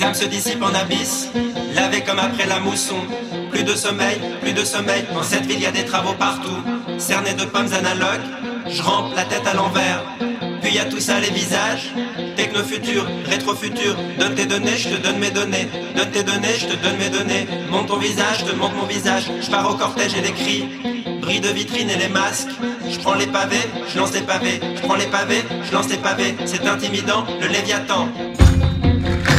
l'âme se dissipe en abysse, lavé comme après la mousson. Plus de sommeil, dans cette ville y a des travaux partout. Cerné de pommes analogues, je rampe la tête à l'envers. Puis y a tout ça les visages, techno-futur, rétro-futur. Donne tes données, je te donne mes données. Donne tes données, je te donne mes données. Monte ton visage, je te montre mon visage. Je pars au cortège et les cris, bris de vitrine et les masques. Je prends les pavés, je lance des pavés. Je prends les pavés, je lance des pavés. C'est intimidant, le Léviathan.